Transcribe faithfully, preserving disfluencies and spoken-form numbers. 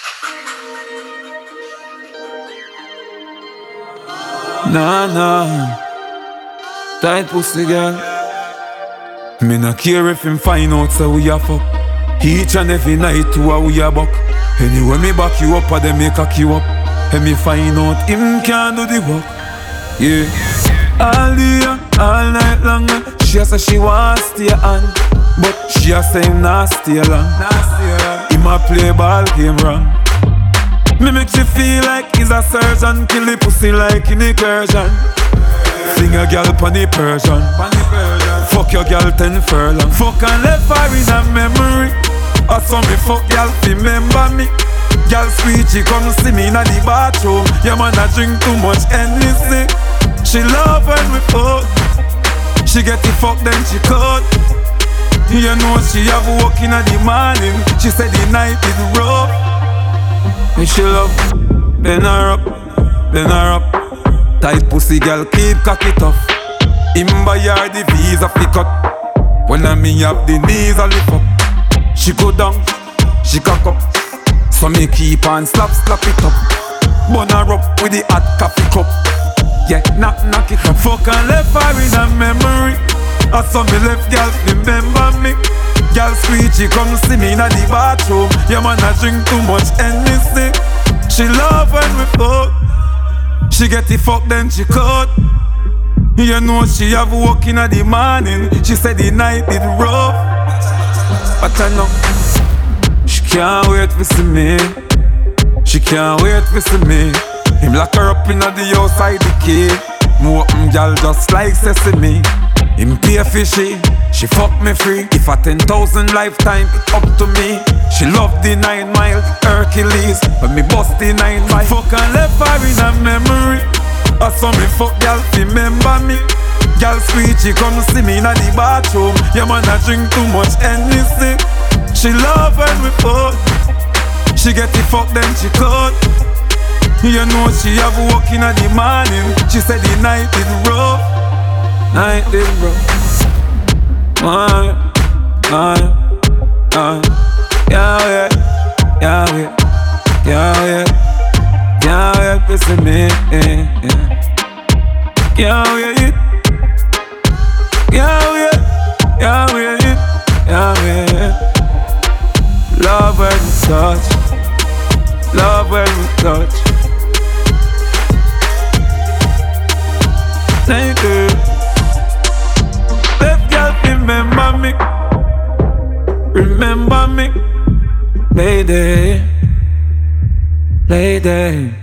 Nah, nah. Tight pussy girl. Me not care if him find out so we a fuck. Each and every night to a we a buck. Anyway me back you up or them me cock you up. And me find out him can't do the work. Yeah. All day, all night long. She a say she want stay on, but she a say him not stay long. Him a play ball game wrong. Me make she feel like he's a surgeon. Kill the pussy like in incursion. Fling a girl pon the Persian. Fuck your girl ten furlong. Fuck and left her in a memory. Or some me fuck girl remember me. Girl sweet, she come see me in the bathroom. Yeah man I drink too much Hennessy. She love when we fuck. She get the fuck then she cut. You know she have work in the morning. She said the night is rough. And she love, bend her up, bend her up. Tight pussy girl keep cocky tough. Him buy her the visa fi cut. When I me have the knees I lift up. She go down, she cock up. So me keep on slap slap it up. Bun her up with the hot coffee cup. Yeah, knock knock it up. Fuck and left her in a memory. I saw me left girl remember me. Girl sweet, she come see me in the bathroom. Yeah man I drink too much Hennessy. She love when we fuck. She get the fuck then she cut. You know she have work in the morning. She said the night is rough. But I know she can't wait to see me. She can't wait to see me. Him lock her up in the outside the key. More mm girl just like sesame. Him pay fishy, she fuck me free. If a ten thousand lifetime, it up to me. She love the nine mile Hercules. When me bust the nine mile. Fuck and left her in a memory. I saw me fuck girl remember me. Girl sweet, she come see me in the bathroom. Yeah man I drink too much Hennessy. She love when we fuck. She get the fuck then she cut. You know she have work in the morning. She said the night is rough. Night is rough. Man, man, man. Yeah, yeah, yeah, yeah, yeah, yeah. Yeah, yeah, listen me, yeah, yeah. Yeah, yeah, yeah, yeah, yeah, yeah, yeah, yeah. Love when we touch, love when we touch. Thank you. Left girl, remember me, remember me, lady, lady.